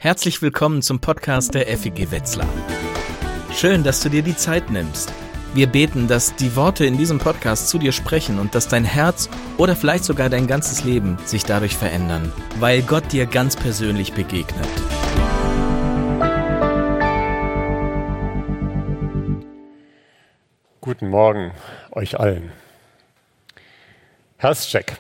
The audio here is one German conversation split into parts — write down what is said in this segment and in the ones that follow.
Herzlich willkommen zum Podcast der FEG Wetzlar. Schön, dass du dir die Zeit nimmst. Wir beten, dass die Worte in diesem Podcast zu dir sprechen und dass dein Herz oder vielleicht sogar dein ganzes Leben sich dadurch verändern, weil Gott dir ganz persönlich begegnet. Guten Morgen euch allen. Herzcheck.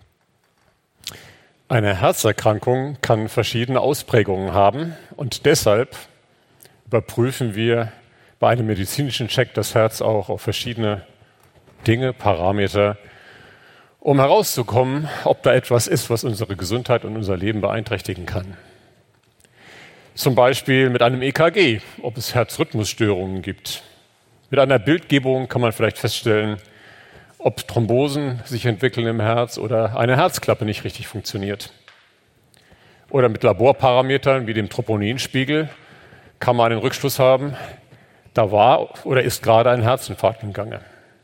Eine Herzerkrankung kann verschiedene Ausprägungen haben und deshalb überprüfen wir bei einem medizinischen Check das Herz auch auf verschiedene Dinge, Parameter, um herauszukommen, ob da etwas ist, was unsere Gesundheit und unser Leben beeinträchtigen kann. Zum Beispiel mit einem EKG, ob es Herzrhythmusstörungen gibt. Mit einer Bildgebung kann man vielleicht feststellen, ob Thrombosen sich entwickeln im Herz oder eine Herzklappe nicht richtig funktioniert. Oder mit Laborparametern wie dem Troponinspiegel kann man einen Rückschluss haben, da war oder ist gerade ein Herzinfarkt im Gange.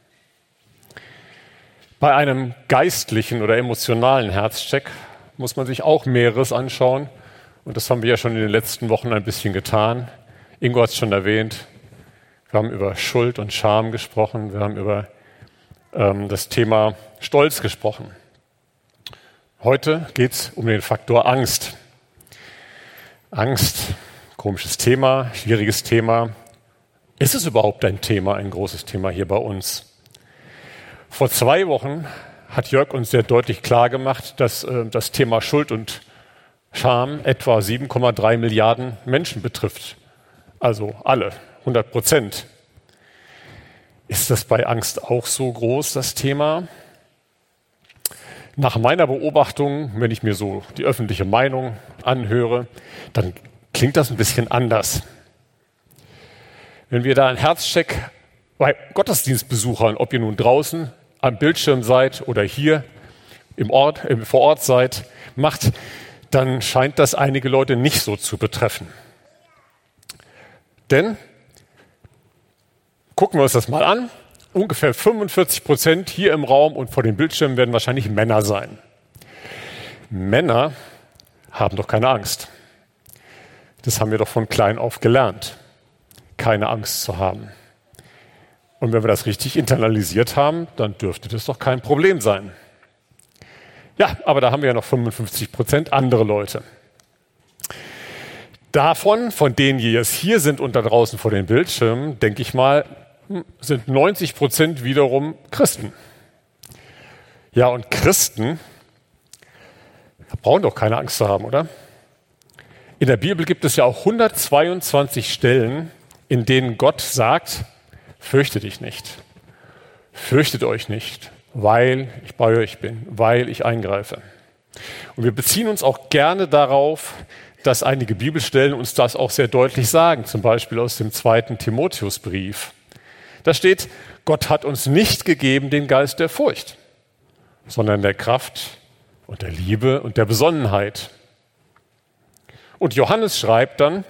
Bei einem geistlichen oder emotionalen Herzcheck muss man sich auch Mehreres anschauen. Und das haben wir ja schon in den letzten Wochen ein bisschen getan. Ingo hat es schon erwähnt. Wir haben über Schuld und Scham gesprochen. Wir haben über das Thema Stolz gesprochen. Heute geht es um den Faktor Angst. Angst, komisches Thema, schwieriges Thema. Ist es überhaupt ein Thema, ein großes Thema hier bei uns? Vor 2 Wochen hat Jörg uns sehr deutlich klargemacht, dass das Thema Schuld und Scham etwa 7,3 Milliarden Menschen betrifft. Also alle, 100%. Ist das bei Angst auch so groß, das Thema? Nach meiner Beobachtung, wenn ich mir so die öffentliche Meinung anhöre, dann klingt das ein bisschen anders. Wenn wir da einen Herzcheck bei Gottesdienstbesuchern, ob ihr nun draußen am Bildschirm seid oder hier vor Ort seid, macht, dann scheint das einige Leute nicht so zu betreffen. Denn gucken wir uns das mal an. Ungefähr 45% hier im Raum und vor den Bildschirmen werden wahrscheinlich Männer sein. Männer haben doch keine Angst. Das haben wir doch von klein auf gelernt, keine Angst zu haben. Und wenn wir das richtig internalisiert haben, dann dürfte das doch kein Problem sein. Ja, aber da haben wir ja noch 55% andere Leute. Von denen, die jetzt hier sind und da draußen vor den Bildschirmen, denke ich mal, sind 90% wiederum Christen. Ja, und Christen brauchen doch keine Angst zu haben, oder? In der Bibel gibt es ja auch 122 Stellen, in denen Gott sagt, fürchte dich nicht, fürchtet euch nicht, weil ich bei euch bin, weil ich eingreife. Und wir beziehen uns auch gerne darauf, dass einige Bibelstellen uns das auch sehr deutlich sagen, zum Beispiel aus dem 2. Timotheusbrief. Da steht, Gott hat uns nicht gegeben den Geist der Furcht, sondern der Kraft und der Liebe und der Besonnenheit. Und Johannes schreibt dann,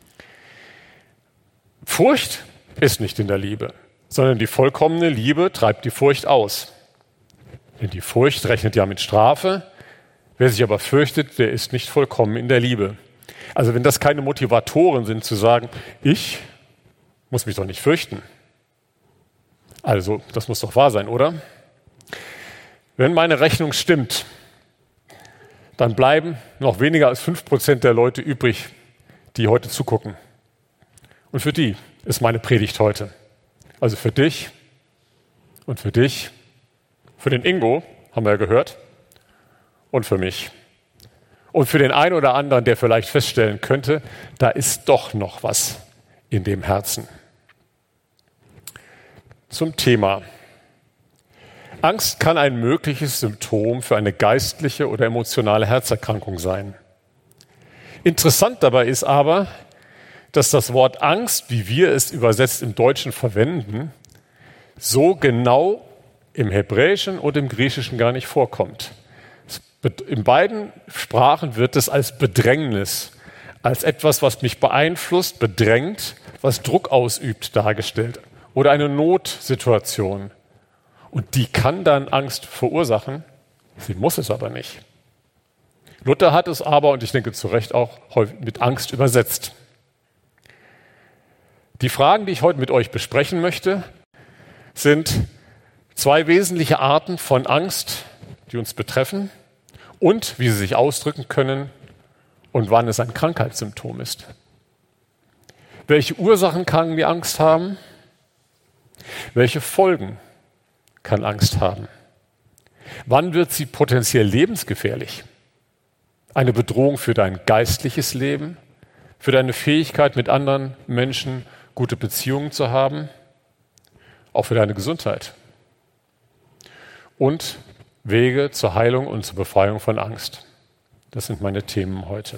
Furcht ist nicht in der Liebe, sondern die vollkommene Liebe treibt die Furcht aus. Denn die Furcht rechnet ja mit Strafe. Wer sich aber fürchtet, der ist nicht vollkommen in der Liebe. Also wenn das keine Motivatoren sind, zu sagen, ich muss mich doch nicht fürchten. Also, das muss doch wahr sein, oder? Wenn meine Rechnung stimmt, dann bleiben noch weniger als 5% der Leute übrig, die heute zugucken. Und für die ist meine Predigt heute. Also für dich und für dich, für den Ingo, haben wir ja gehört, und für mich. Und für den einen oder anderen, der vielleicht feststellen könnte, da ist doch noch was in dem Herzen. Zum Thema. Angst kann ein mögliches Symptom für eine geistliche oder emotionale Herzerkrankung sein. Interessant dabei ist aber, dass das Wort Angst, wie wir es übersetzt im Deutschen verwenden, so genau im Hebräischen und im Griechischen gar nicht vorkommt. In beiden Sprachen wird es als Bedrängnis, als etwas, was mich beeinflusst, bedrängt, was Druck ausübt, dargestellt. Oder eine Notsituation. Und die kann dann Angst verursachen, sie muss es aber nicht. Luther hat es aber, und ich denke zu Recht auch, häufig mit Angst übersetzt. Die Fragen, die ich heute mit euch besprechen möchte, sind 2 wesentliche Arten von Angst, die uns betreffen und wie sie sich ausdrücken können und wann es ein Krankheitssymptom ist. Welche Ursachen kann die Angst haben? Welche Folgen kann Angst haben? Wann wird sie potenziell lebensgefährlich? Eine Bedrohung für dein geistliches Leben, für deine Fähigkeit, mit anderen Menschen gute Beziehungen zu haben, auch für deine Gesundheit. Und Wege zur Heilung und zur Befreiung von Angst. Das sind meine Themen heute.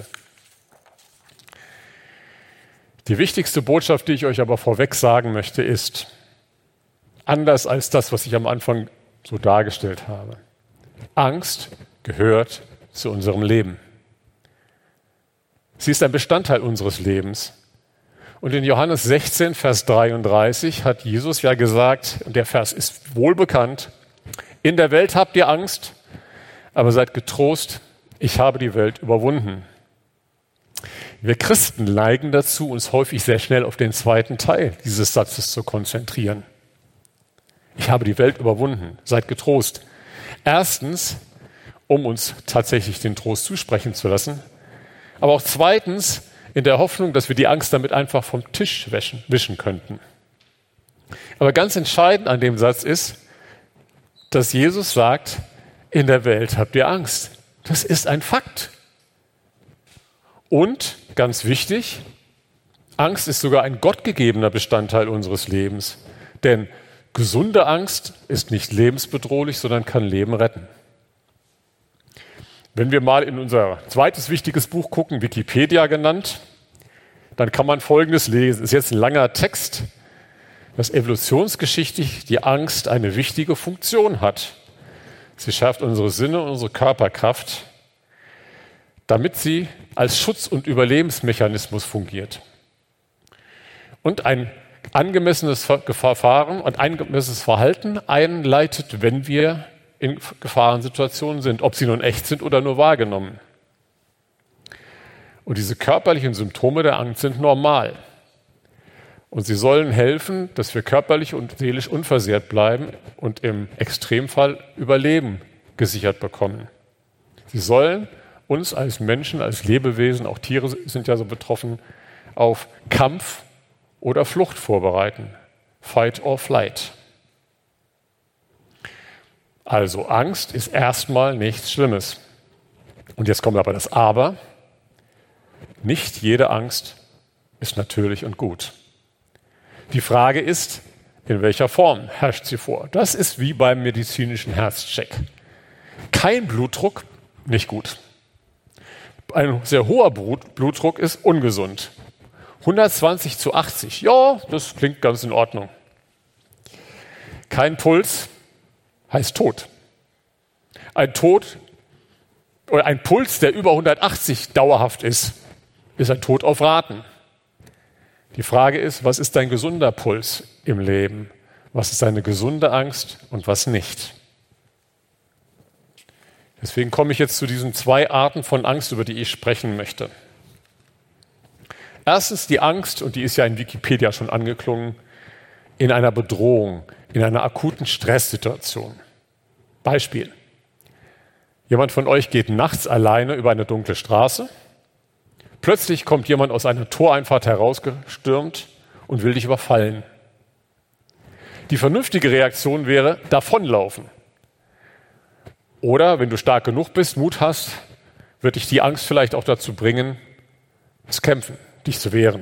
Die wichtigste Botschaft, die ich euch aber vorweg sagen möchte, ist, anders als das, was ich am Anfang so dargestellt habe, Angst gehört zu unserem Leben. Sie ist ein Bestandteil unseres Lebens. Und in Johannes 16, Vers 33 hat Jesus ja gesagt, und der Vers ist wohlbekannt, in der Welt habt ihr Angst, aber seid getrost, ich habe die Welt überwunden. Wir Christen neigen dazu, uns häufig sehr schnell auf den zweiten Teil dieses Satzes zu konzentrieren. Ich habe die Welt überwunden, seid getrost. Erstens, um uns tatsächlich den Trost zusprechen zu lassen, aber auch zweitens, in der Hoffnung, dass wir die Angst damit einfach vom Tisch wischen könnten. Aber ganz entscheidend an dem Satz ist, dass Jesus sagt, in der Welt habt ihr Angst. Das ist ein Fakt. Und, ganz wichtig, Angst ist sogar ein gottgegebener Bestandteil unseres Lebens. Denn gesunde Angst ist nicht lebensbedrohlich, sondern kann Leben retten. Wenn wir mal in unser zweites wichtiges Buch gucken, Wikipedia genannt, dann kann man Folgendes lesen. Das ist jetzt ein langer Text, dass evolutionsgeschichtlich die Angst eine wichtige Funktion hat. Sie schärft unsere Sinne und unsere Körperkraft, damit sie als Schutz- und Überlebensmechanismus fungiert. Und ein angemessenes Verfahren und angemessenes Verhalten einleitet, wenn wir in Gefahrensituationen sind, ob sie nun echt sind oder nur wahrgenommen. Und diese körperlichen Symptome der Angst sind normal. Und sie sollen helfen, dass wir körperlich und seelisch unversehrt bleiben und im Extremfall Überleben gesichert bekommen. Sie sollen uns als Menschen, als Lebewesen, auch Tiere sind ja so betroffen, auf Kampf oder Flucht vorbereiten. Fight or flight. Also Angst ist erstmal nichts Schlimmes. Und jetzt kommt aber das Aber. Nicht jede Angst ist natürlich und gut. Die Frage ist, in welcher Form herrscht sie vor? Das ist wie beim medizinischen Herzcheck. Kein Blutdruck, nicht gut. Ein sehr hoher Blutdruck ist ungesund. 120/80, ja, das klingt ganz in Ordnung. Kein Puls heißt Tod. Ein Puls, der über 180 dauerhaft ist ein Tod auf Raten. Die Frage ist, was ist dein gesunder Puls im Leben? Was ist deine gesunde Angst und was nicht? Deswegen komme ich jetzt zu diesen 2 Arten von Angst, über die ich sprechen möchte. Erstens die Angst, und die ist ja in Wikipedia schon angeklungen, in einer Bedrohung, in einer akuten Stresssituation. Beispiel. Jemand von euch geht nachts alleine über eine dunkle Straße. Plötzlich kommt jemand aus einer Toreinfahrt herausgestürmt und will dich überfallen. Die vernünftige Reaktion wäre, davonlaufen. Oder, wenn du stark genug bist, Mut hast, wird dich die Angst vielleicht auch dazu bringen, zu kämpfen, dich zu wehren.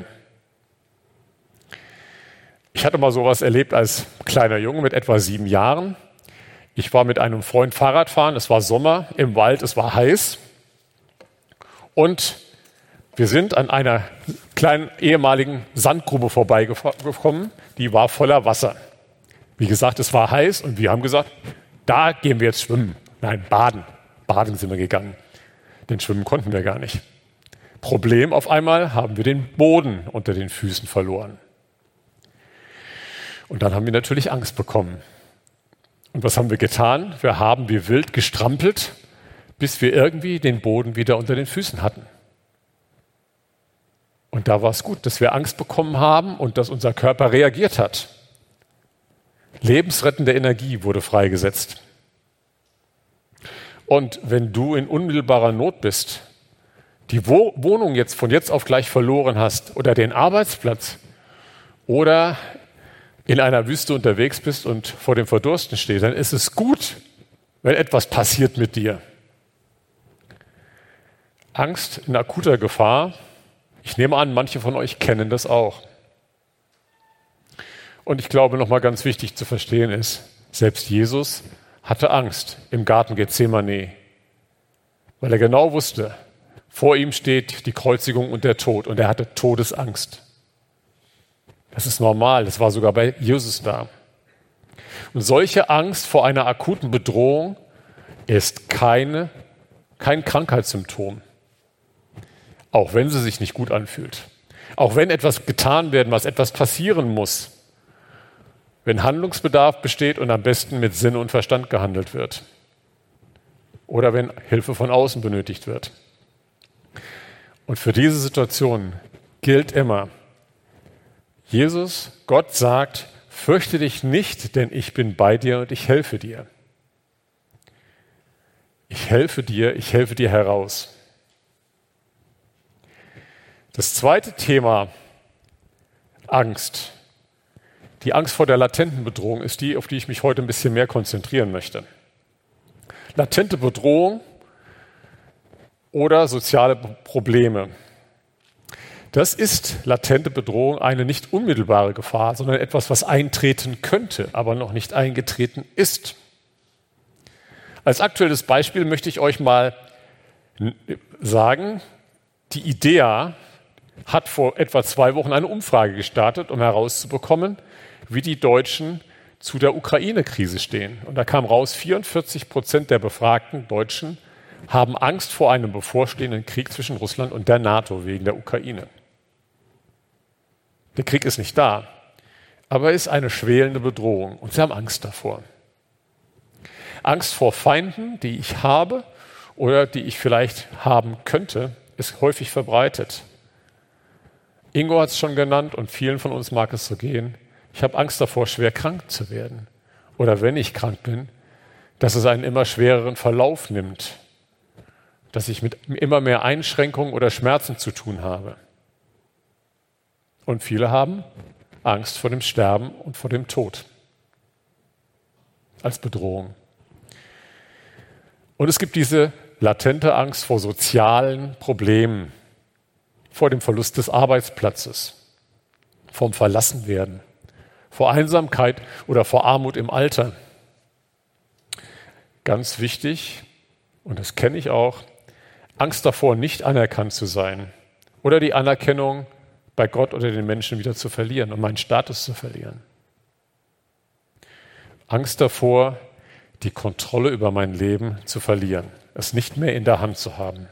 Ich hatte mal sowas erlebt als kleiner Junge mit etwa 7 Jahren. Ich war mit einem Freund Fahrradfahren, es war Sommer, im Wald, es war heiß. Und wir sind an einer kleinen ehemaligen Sandgrube vorbeigekommen, die war voller Wasser. Wie gesagt, es war heiß und wir haben gesagt, da gehen wir jetzt schwimmen. Nein, baden. Baden sind wir gegangen, denn schwimmen konnten wir gar nicht. Problem, auf einmal haben wir den Boden unter den Füßen verloren. Und dann haben wir natürlich Angst bekommen. Und was haben wir getan? Wir haben wie wild gestrampelt, bis wir irgendwie den Boden wieder unter den Füßen hatten. Und da war es gut, dass wir Angst bekommen haben und dass unser Körper reagiert hat. Lebensrettende Energie wurde freigesetzt. Und wenn du in unmittelbarer Not bist, die Wohnung jetzt von jetzt auf gleich verloren hast oder den Arbeitsplatz oder in einer Wüste unterwegs bist und vor dem Verdursten stehst, dann ist es gut, wenn etwas passiert mit dir. Angst in akuter Gefahr. Ich nehme an, manche von euch kennen das auch. Und ich glaube, nochmal ganz wichtig zu verstehen ist, selbst Jesus hatte Angst im Garten Gethsemane, weil er genau wusste, vor ihm steht die Kreuzigung und der Tod und er hatte Todesangst. Das ist normal, das war sogar bei Jesus da. Und solche Angst vor einer akuten Bedrohung ist kein Krankheitssymptom. Auch wenn sie sich nicht gut anfühlt. Auch wenn etwas getan werden muss, etwas passieren muss. Wenn Handlungsbedarf besteht und am besten mit Sinn und Verstand gehandelt wird. Oder wenn Hilfe von außen benötigt wird. Und für diese Situation gilt immer, Gott sagt, fürchte dich nicht, denn ich bin bei dir und ich helfe dir. Ich helfe dir heraus. Das zweite Thema, Angst. Die Angst vor der latenten Bedrohung ist die, auf die ich mich heute ein bisschen mehr konzentrieren möchte. Latente Bedrohung oder soziale Probleme. Das ist latente Bedrohung eine nicht unmittelbare Gefahr, sondern etwas, was eintreten könnte, aber noch nicht eingetreten ist. Als aktuelles Beispiel möchte ich euch mal sagen, die IDEA hat vor etwa 2 Wochen eine Umfrage gestartet, um herauszubekommen, wie die Deutschen zu der Ukraine-Krise stehen. Und da kam raus, 44% der befragten Deutschen haben Angst vor einem bevorstehenden Krieg zwischen Russland und der NATO wegen der Ukraine. Der Krieg ist nicht da, aber er ist eine schwelende Bedrohung und sie haben Angst davor. Angst vor Feinden, die ich habe oder die ich vielleicht haben könnte, ist häufig verbreitet. Ingo hat es schon genannt und vielen von uns mag es so gehen. Ich habe Angst davor, schwer krank zu werden. Oder wenn ich krank bin, dass es einen immer schwereren Verlauf nimmt. Dass ich mit immer mehr Einschränkungen oder Schmerzen zu tun habe. Und viele haben Angst vor dem Sterben und vor dem Tod. Als Bedrohung. Und es gibt diese latente Angst vor sozialen Problemen. Vor dem Verlust des Arbeitsplatzes, vom Verlassenwerden, vor Einsamkeit oder vor Armut im Alter. Ganz wichtig, und das kenne ich auch, Angst davor, nicht anerkannt zu sein oder die Anerkennung bei Gott oder den Menschen wieder zu verlieren und meinen Status zu verlieren. Angst davor, die Kontrolle über mein Leben zu verlieren, es nicht mehr in der Hand zu haben.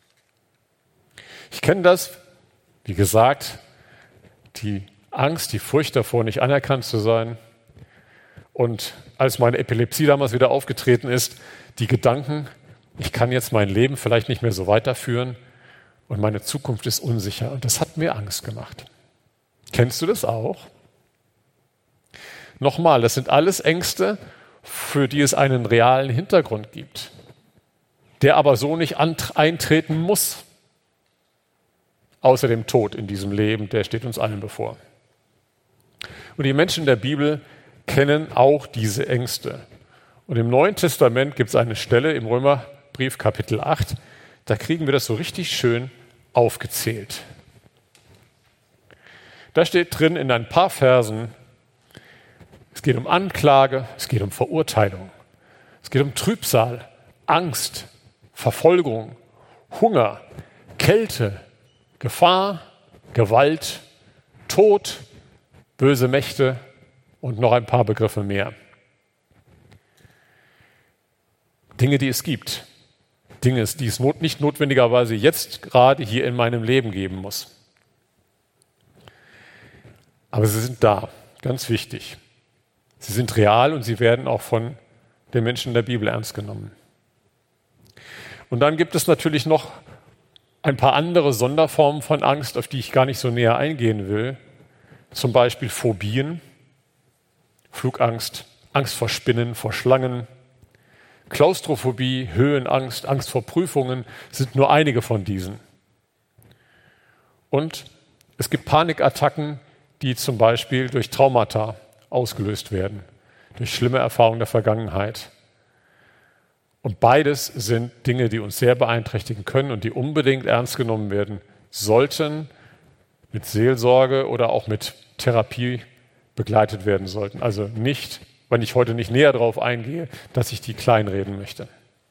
Ich kenne das, wie gesagt, die Angst, die Furcht davor, nicht anerkannt zu sein. Und als meine Epilepsie damals wieder aufgetreten ist, die Gedanken, ich kann jetzt mein Leben vielleicht nicht mehr so weiterführen und meine Zukunft ist unsicher. Und das hat mir Angst gemacht. Kennst du das auch? Nochmal, das sind alles Ängste, für die es einen realen Hintergrund gibt, der aber so nicht eintreten muss. Außer dem Tod in diesem Leben, der steht uns allen bevor. Und die Menschen der Bibel kennen auch diese Ängste. Und im Neuen Testament gibt es eine Stelle im Römerbrief Kapitel 8, da kriegen wir das so richtig schön aufgezählt. Da steht drin in ein paar Versen, es geht um Anklage, es geht um Verurteilung, es geht um Trübsal, Angst, Verfolgung, Hunger, Kälte, Gefahr, Gewalt, Tod, böse Mächte und noch ein paar Begriffe mehr. Dinge, die es gibt. Dinge, die es nicht notwendigerweise jetzt gerade hier in meinem Leben geben muss. Aber sie sind da, ganz wichtig. Sie sind real und sie werden auch von den Menschen der Bibel ernst genommen. Und dann gibt es natürlich noch ein paar andere Sonderformen von Angst, auf die ich gar nicht so näher eingehen will. Zum Beispiel Phobien, Flugangst, Angst vor Spinnen, vor Schlangen, Klaustrophobie, Höhenangst, Angst vor Prüfungen sind nur einige von diesen. Und es gibt Panikattacken, die zum Beispiel durch Traumata ausgelöst werden, durch schlimme Erfahrungen der Vergangenheit. Und beides sind Dinge, die uns sehr beeinträchtigen können und die unbedingt ernst genommen werden sollten, mit Seelsorge oder auch mit Therapie begleitet werden sollten. Also nicht, wenn ich heute nicht näher darauf eingehe, dass ich die kleinreden möchte.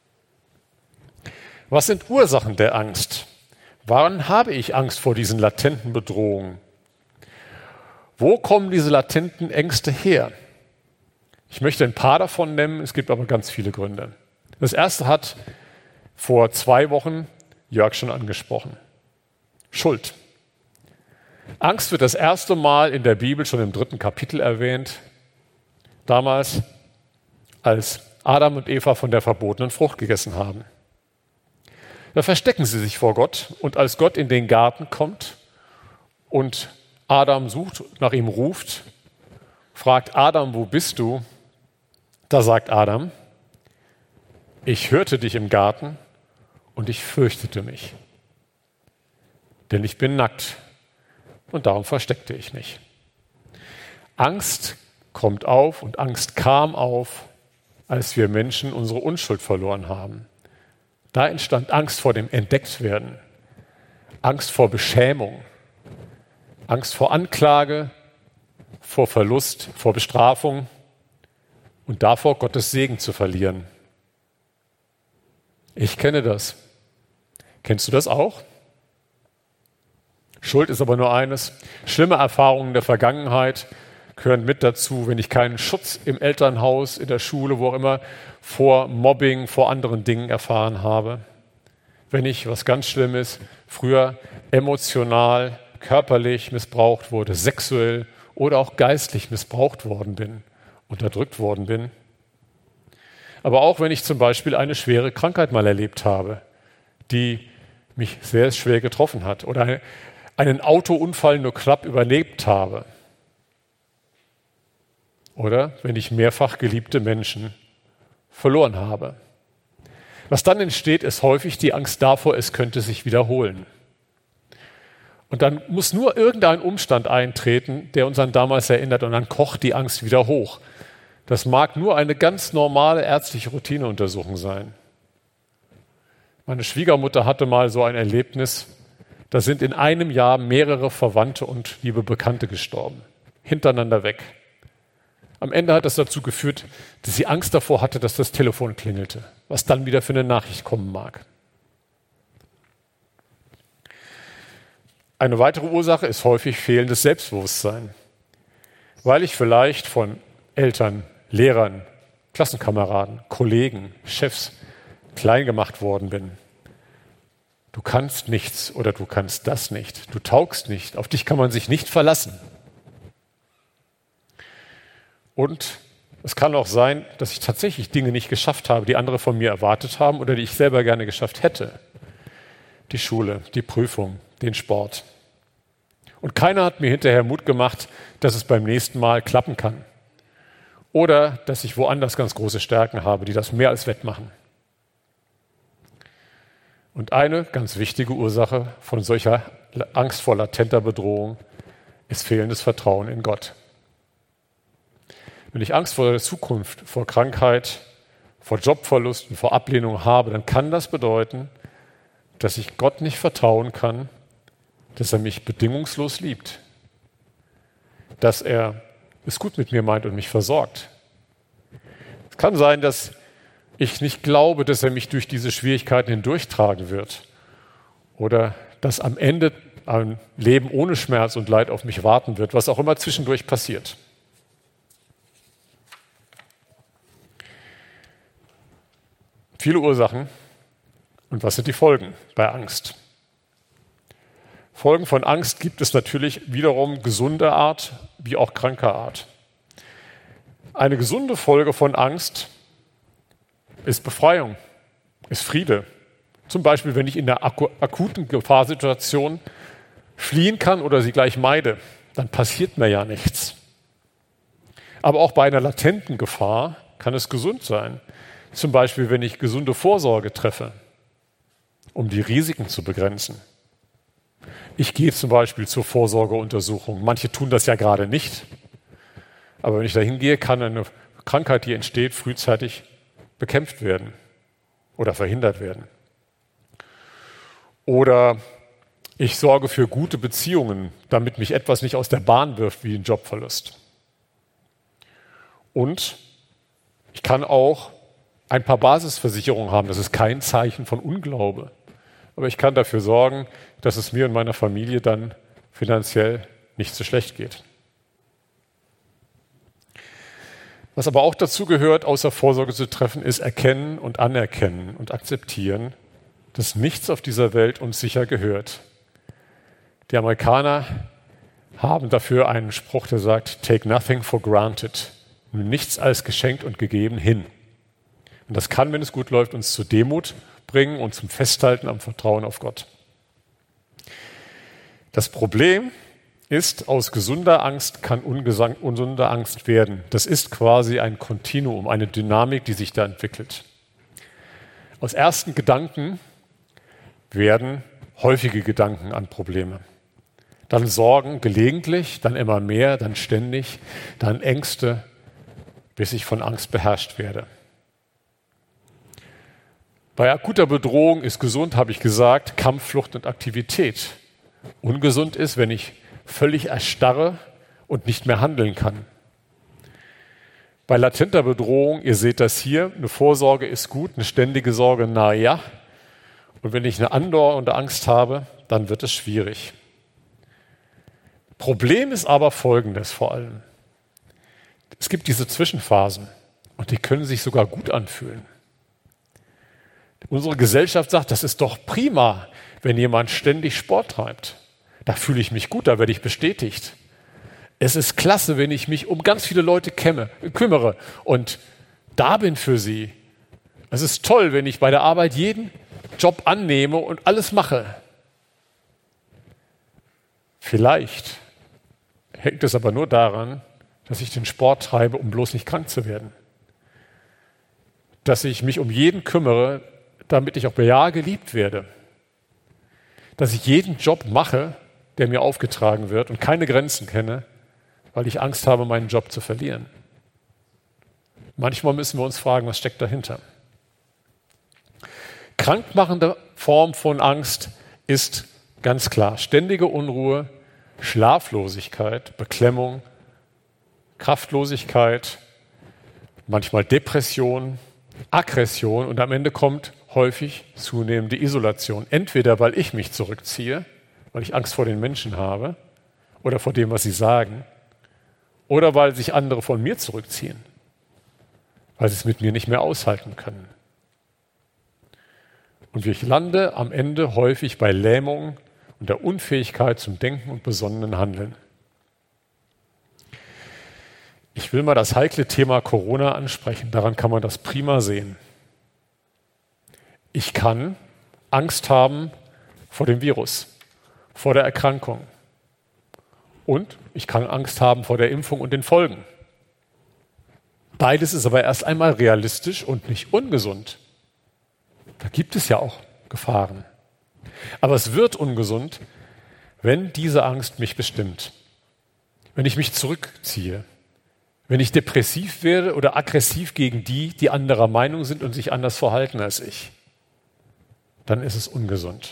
Was sind Ursachen der Angst? Wann habe ich Angst vor diesen latenten Bedrohungen? Wo kommen diese latenten Ängste her? Ich möchte ein paar davon nennen, es gibt aber ganz viele Gründe. Das erste hat vor 2 Wochen Jörg schon angesprochen. Schuld. Angst wird das erste Mal in der Bibel schon im 3. Kapitel erwähnt. Damals, als Adam und Eva von der verbotenen Frucht gegessen haben. Da verstecken sie sich vor Gott und als Gott in den Garten kommt und Adam sucht, nach ihm ruft, fragt Adam, wo bist du? Da sagt Adam, ich hörte dich im Garten und ich fürchtete mich, denn ich bin nackt und darum versteckte ich mich. Angst kommt auf und Angst kam auf, als wir Menschen unsere Unschuld verloren haben. Da entstand Angst vor dem Entdecktwerden, Angst vor Beschämung, Angst vor Anklage, vor Verlust, vor Bestrafung und davor, Gottes Segen zu verlieren. Ich kenne das. Kennst du das auch? Schuld ist aber nur eines. Schlimme Erfahrungen der Vergangenheit gehören mit dazu, wenn ich keinen Schutz im Elternhaus, in der Schule, wo auch immer, vor Mobbing, vor anderen Dingen erfahren habe. Wenn ich, was ganz schlimm ist, früher emotional, körperlich missbraucht wurde, sexuell oder auch geistlich missbraucht worden bin, unterdrückt worden bin. Aber auch wenn ich zum Beispiel eine schwere Krankheit mal erlebt habe, die mich sehr schwer getroffen hat oder einen Autounfall nur knapp überlebt habe. Oder wenn ich mehrfach geliebte Menschen verloren habe. Was dann entsteht, ist häufig die Angst davor, es könnte sich wiederholen. Und dann muss nur irgendein Umstand eintreten, der uns an damals erinnert und dann kocht die Angst wieder hoch. Das mag nur eine ganz normale ärztliche Routineuntersuchung sein. Meine Schwiegermutter hatte mal so ein Erlebnis, da sind in einem Jahr mehrere Verwandte und liebe Bekannte gestorben, hintereinander weg. Am Ende hat das dazu geführt, dass sie Angst davor hatte, dass das Telefon klingelte, was dann wieder für eine Nachricht kommen mag. Eine weitere Ursache ist häufig fehlendes Selbstbewusstsein, weil ich vielleicht von Eltern, Lehrern, Klassenkameraden, Kollegen, Chefs klein gemacht worden bin. Du kannst nichts oder du kannst das nicht. Du taugst nicht. Auf dich kann man sich nicht verlassen. Und es kann auch sein, dass ich tatsächlich Dinge nicht geschafft habe, die andere von mir erwartet haben oder die ich selber gerne geschafft hätte. Die Schule, die Prüfung, den Sport. Und keiner hat mir hinterher Mut gemacht, dass es beim nächsten Mal klappen kann. Oder dass ich woanders ganz große Stärken habe, die das mehr als wettmachen. Und eine ganz wichtige Ursache von solcher Angst vor latenter Bedrohung ist fehlendes Vertrauen in Gott. Wenn ich Angst vor der Zukunft, vor Krankheit, vor Jobverlusten, vor Ablehnung habe, dann kann das bedeuten, dass ich Gott nicht vertrauen kann, dass er mich bedingungslos liebt, dass er es gut mit mir meint und mich versorgt. Es kann sein, dass ich nicht glaube, dass er mich durch diese Schwierigkeiten hindurchtragen wird oder dass am Ende ein Leben ohne Schmerz und Leid auf mich warten wird, was auch immer zwischendurch passiert. Viele Ursachen. Und was sind die Folgen bei Angst? Folgen von Angst gibt es natürlich wiederum gesunde Art wie auch kranker Art. Eine gesunde Folge von Angst ist Befreiung, ist Friede, Zum Beispiel, wenn ich in einer akuten Gefahrsituation fliehen kann oder sie gleich meide, dann passiert mir ja nichts. Aber auch bei einer latenten Gefahr kann es gesund sein. Zum Beispiel, wenn ich gesunde Vorsorge treffe, um die Risiken zu begrenzen. Ich gehe zum Beispiel zur Vorsorgeuntersuchung. Manche tun das ja gerade nicht. Aber wenn ich da hingehe, kann eine Krankheit, die entsteht, frühzeitig bekämpft werden oder verhindert werden. Oder ich sorge für gute Beziehungen, damit mich etwas nicht aus der Bahn wirft wie ein Jobverlust. Und ich kann auch ein paar Basisversicherungen haben. Das ist kein Zeichen von Unglaube. Aber ich kann dafür sorgen, dass es mir und meiner Familie dann finanziell nicht so schlecht geht. Was aber auch dazu gehört, außer Vorsorge zu treffen, ist erkennen und anerkennen und akzeptieren, dass nichts auf dieser Welt uns sicher gehört. Die Amerikaner haben dafür einen Spruch, der sagt, take nothing for granted. Nichts als geschenkt und gegeben hin. Und das kann, wenn es gut läuft, uns zur Demut bringen und zum Festhalten am Vertrauen auf Gott. Das Problem ist, aus gesunder Angst kann ungesunde Angst werden. Das ist quasi ein Kontinuum, eine Dynamik, die sich da entwickelt. Aus ersten Gedanken werden häufige Gedanken an Probleme. Dann Sorgen gelegentlich, dann immer mehr, dann ständig, dann Ängste, bis ich von Angst beherrscht werde. Bei akuter Bedrohung ist gesund, habe ich gesagt, Kampf, Flucht und Aktivität. Ungesund ist, wenn ich völlig erstarre und nicht mehr handeln kann. Bei latenter Bedrohung, ihr seht das hier, eine Vorsorge ist gut, eine ständige Sorge, na ja. Und wenn ich eine andauernde Angst habe, dann wird es schwierig. Problem ist aber Folgendes vor allem. Es gibt diese Zwischenphasen und die können sich sogar gut anfühlen. Unsere Gesellschaft sagt, das ist doch prima, wenn jemand ständig Sport treibt. Da fühle ich mich gut, da werde ich bestätigt. Es ist klasse, wenn ich mich um ganz viele Leute kümmere und da bin für sie. Es ist toll, wenn ich bei der Arbeit jeden Job annehme und alles mache. Vielleicht hängt es aber nur daran, dass ich den Sport treibe, um bloß nicht krank zu werden. Dass ich mich um jeden kümmere, damit ich auch bejahe, geliebt werde. Dass ich jeden Job mache, der mir aufgetragen wird und keine Grenzen kenne, weil ich Angst habe, meinen Job zu verlieren. Manchmal müssen wir uns fragen, was steckt dahinter? Krankmachende Form von Angst ist ganz klar ständige Unruhe, Schlaflosigkeit, Beklemmung, Kraftlosigkeit, manchmal Depression, Aggression und am Ende kommt häufig zunehmende Isolation. Entweder weil ich mich zurückziehe, weil ich Angst vor den Menschen habe oder vor dem, was sie sagen, oder weil sich andere von mir zurückziehen, weil sie es mit mir nicht mehr aushalten können. Und ich lande am Ende häufig bei Lähmung und der Unfähigkeit zum Denken und besonnenen Handeln. Ich will mal das heikle Thema Corona ansprechen. Daran kann man das prima sehen. Ich kann Angst haben vor dem Virus, vor der Erkrankung. Und ich kann Angst haben vor der Impfung und den Folgen. Beides ist aber erst einmal realistisch und nicht ungesund. Da gibt es ja auch Gefahren. Aber es wird ungesund, wenn diese Angst mich bestimmt. Wenn ich mich zurückziehe. Wenn ich depressiv werde oder aggressiv gegen die, die anderer Meinung sind und sich anders verhalten als ich. Dann ist es ungesund.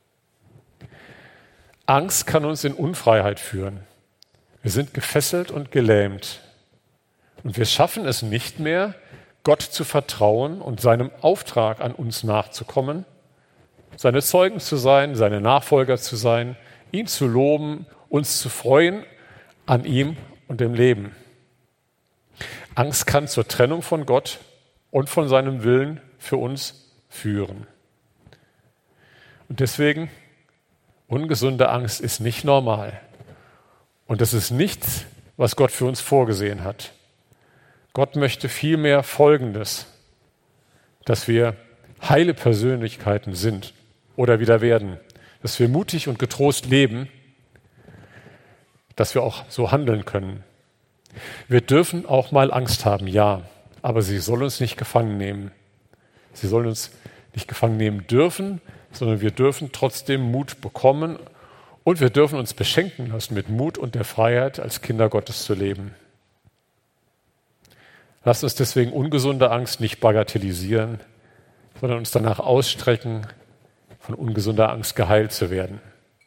Angst kann uns in Unfreiheit führen. Wir sind gefesselt und gelähmt. Und wir schaffen es nicht mehr, Gott zu vertrauen und seinem Auftrag an uns nachzukommen, seine Zeugen zu sein, seine Nachfolger zu sein, ihn zu loben, uns zu freuen an ihm und dem Leben. Angst kann zur Trennung von Gott und von seinem Willen für uns führen. Und deswegen, ungesunde Angst ist nicht normal. Und das ist nichts, was Gott für uns vorgesehen hat. Gott möchte vielmehr Folgendes, dass wir heile Persönlichkeiten sind oder wieder werden, dass wir mutig und getrost leben, dass wir auch so handeln können. Wir dürfen auch mal Angst haben, ja, aber sie soll uns nicht gefangen nehmen. Sie soll uns nicht gefangen nehmen dürfen, sondern wir dürfen trotzdem Mut bekommen und wir dürfen uns beschenken lassen mit Mut und der Freiheit, als Kinder Gottes zu leben. Lasst uns deswegen ungesunde Angst nicht bagatellisieren, sondern uns danach ausstrecken, von ungesunder Angst geheilt zu werden.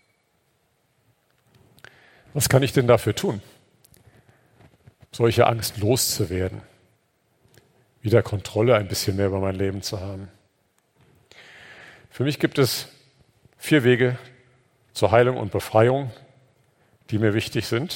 Was kann ich denn dafür tun, solche Angst loszuwerden, wieder Kontrolle ein bisschen mehr über mein Leben zu haben? Für mich gibt es 4 Wege zur Heilung und Befreiung, die mir wichtig sind.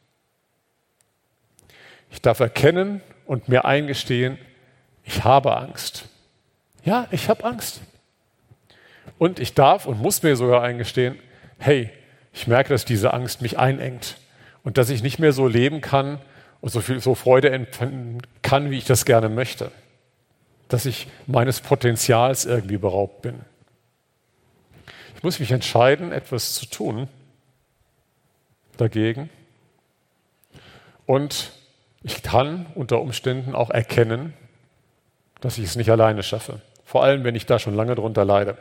Ich darf erkennen und mir eingestehen, ich habe Angst. Ja, ich habe Angst. Und ich darf und muss mir sogar eingestehen, hey, ich merke, dass diese Angst mich einengt und dass ich nicht mehr so leben kann und so Freude empfinden kann, wie ich das gerne möchte. Dass ich meines Potenzials irgendwie beraubt bin. Ich muss mich entscheiden, etwas zu tun dagegen. Und ich kann unter Umständen auch erkennen, dass ich es nicht alleine schaffe. Vor allem, wenn ich da schon lange drunter leide.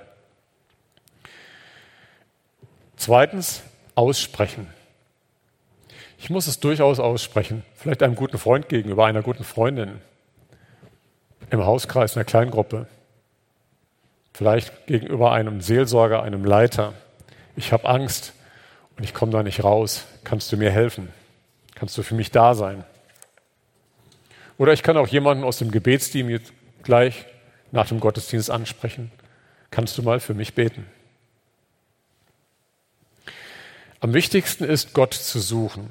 Zweitens, aussprechen. Ich muss es durchaus aussprechen. Vielleicht einem guten Freund gegenüber, einer guten Freundin. Im Hauskreis, einer Kleingruppe. Vielleicht gegenüber einem Seelsorger, einem Leiter. Ich habe Angst und ich komme da nicht raus. Kannst du mir helfen? Kannst du für mich da sein? Oder ich kann auch jemanden aus dem Gebetsteam jetzt gleich nach dem Gottesdienst ansprechen. Kannst du mal für mich beten? Am wichtigsten ist, Gott zu suchen,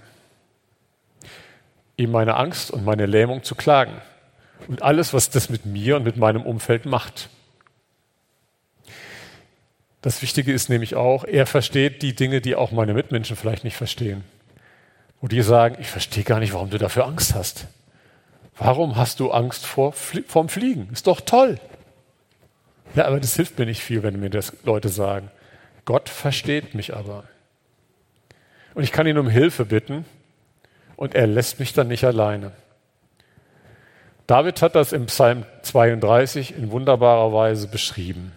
ihm meine Angst und meine Lähmung zu klagen und alles, was das mit mir und mit meinem Umfeld macht. Das Wichtige ist nämlich auch, er versteht die Dinge, die auch meine Mitmenschen vielleicht nicht verstehen. Wo die sagen, ich verstehe gar nicht, warum du dafür Angst hast. Warum hast du Angst vorm Fliegen? Ist doch toll. Ja, aber das hilft mir nicht viel, wenn mir das Leute sagen. Gott versteht mich aber. Und ich kann ihn um Hilfe bitten und er lässt mich dann nicht alleine. David hat das im Psalm 32 in wunderbarer Weise beschrieben.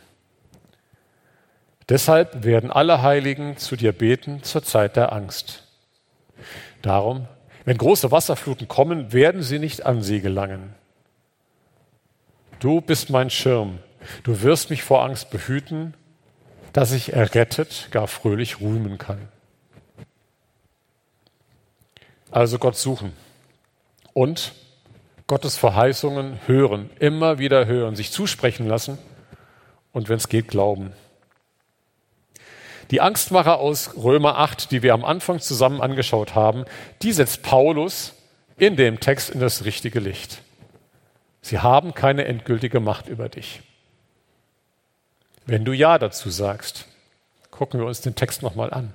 Deshalb werden alle Heiligen zu dir beten zur Zeit der Angst. Darum, wenn große Wasserfluten kommen, werden sie nicht an sie gelangen. Du bist mein Schirm. Du wirst mich vor Angst behüten, dass ich errettet, gar fröhlich rühmen kann. Also Gott suchen und Gottes Verheißungen hören, immer wieder hören, sich zusprechen lassen und wenn es geht, glauben. Die Angstmacher aus Römer 8, die wir am Anfang zusammen angeschaut haben, die setzt Paulus in dem Text in das richtige Licht. Sie haben keine endgültige Macht über dich. Wenn du Ja dazu sagst, gucken wir uns den Text nochmal an.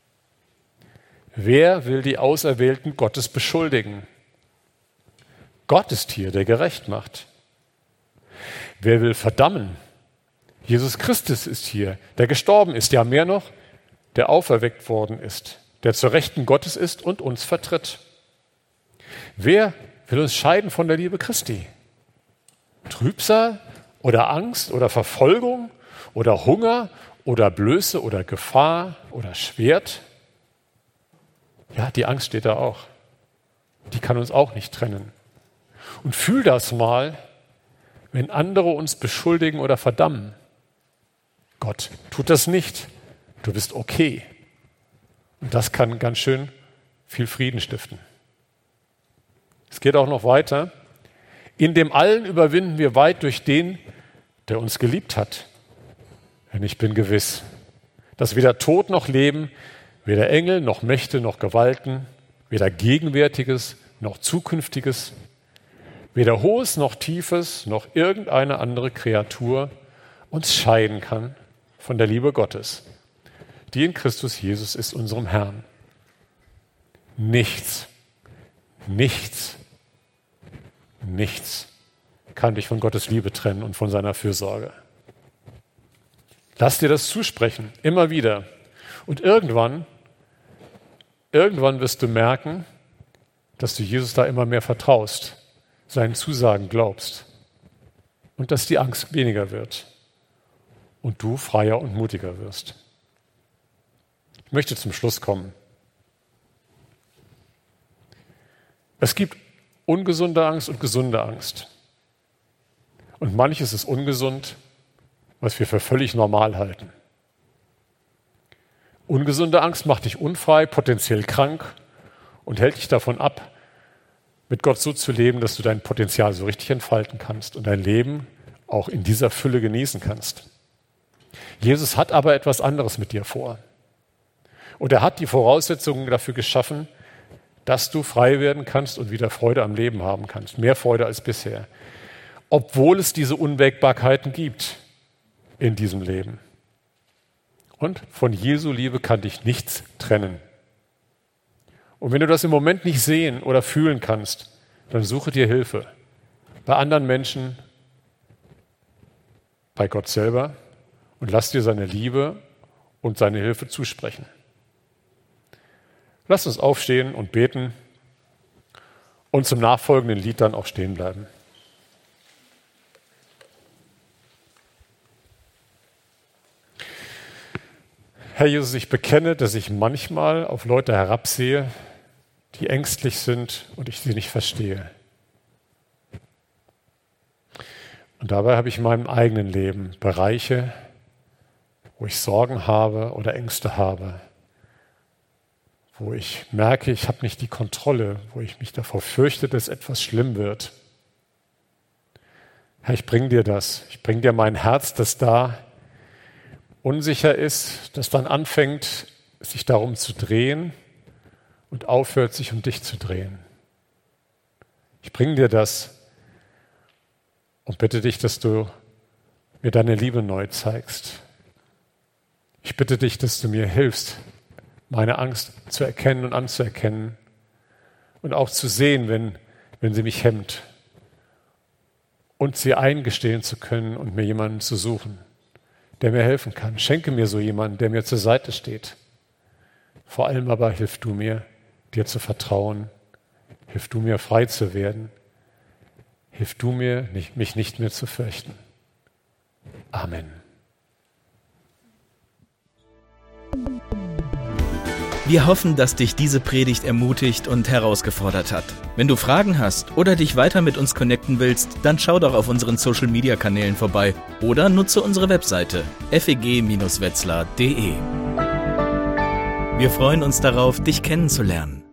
Wer will die Auserwählten Gottes beschuldigen? Gott ist hier, der gerecht macht. Wer will verdammen? Jesus Christus ist hier, der gestorben ist, ja mehr noch, der auferweckt worden ist, der zur Rechten Gottes ist und uns vertritt. Wer will uns scheiden von der Liebe Christi? Trübsal oder Angst oder Verfolgung oder Hunger oder Blöße oder Gefahr oder Schwert? Ja, die Angst steht da auch. Die kann uns auch nicht trennen. Und fühl das mal, wenn andere uns beschuldigen oder verdammen. Gott tut das nicht. Du bist okay. Und das kann ganz schön viel Frieden stiften. Es geht auch noch weiter. In dem Allen überwinden wir weit durch den, der uns geliebt hat. Denn ich bin gewiss, dass weder Tod noch Leben, weder Engel noch Mächte noch Gewalten, weder Gegenwärtiges noch Zukünftiges, weder Hohes noch Tiefes noch irgendeine andere Kreatur uns scheiden kann von der Liebe Gottes, die in Christus Jesus ist, unserem Herrn. Nichts kann dich von Gottes Liebe trennen und von seiner Fürsorge. Lass dir das zusprechen, immer wieder. Und irgendwann wirst du merken, dass du Jesus da immer mehr vertraust, seinen Zusagen glaubst und dass die Angst weniger wird und du freier und mutiger wirst. Ich möchte zum Schluss kommen. Es gibt ungesunde Angst und gesunde Angst. Und manches ist ungesund, was wir für völlig normal halten. Ungesunde Angst macht dich unfrei, potenziell krank und hält dich davon ab, mit Gott so zu leben, dass du dein Potenzial so richtig entfalten kannst und dein Leben auch in dieser Fülle genießen kannst. Jesus hat aber etwas anderes mit dir vor. Und er hat die Voraussetzungen dafür geschaffen, dass du frei werden kannst und wieder Freude am Leben haben kannst. Mehr Freude als bisher. Obwohl es diese Unwägbarkeiten gibt in diesem Leben. Und von Jesu Liebe kann dich nichts trennen. Und wenn du das im Moment nicht sehen oder fühlen kannst, dann suche dir Hilfe. Bei anderen Menschen, bei Gott selber und lass dir seine Liebe und seine Hilfe zusprechen. Lass uns aufstehen und beten und zum nachfolgenden Lied dann auch stehen bleiben. Herr Jesus, ich bekenne, dass ich manchmal auf Leute herabsehe, die ängstlich sind und ich sie nicht verstehe. Und dabei habe ich in meinem eigenen Leben Bereiche, wo ich Sorgen habe oder Ängste habe, wo ich merke, ich habe nicht die Kontrolle, wo ich mich davor fürchte, dass etwas schlimm wird. Herr, ich bringe dir das. Ich bringe dir mein Herz, das da unsicher ist, das dann anfängt, sich darum zu drehen und aufhört, sich um dich zu drehen. Ich bringe dir das und bitte dich, dass du mir deine Liebe neu zeigst. Ich bitte dich, dass du mir hilfst, meine Angst zu erkennen und anzuerkennen und auch zu sehen, wenn sie mich hemmt und sie eingestehen zu können und mir jemanden zu suchen, der mir helfen kann. Schenke mir so jemanden, der mir zur Seite steht. Vor allem aber hilf du mir, dir zu vertrauen. Hilf du mir, frei zu werden. Hilf du mir, mich nicht mehr zu fürchten. Amen. Wir hoffen, dass dich diese Predigt ermutigt und herausgefordert hat. Wenn du Fragen hast oder dich weiter mit uns connecten willst, dann schau doch auf unseren Social-Media-Kanälen vorbei oder nutze unsere Webseite feg-wetzlar.de. Wir freuen uns darauf, dich kennenzulernen.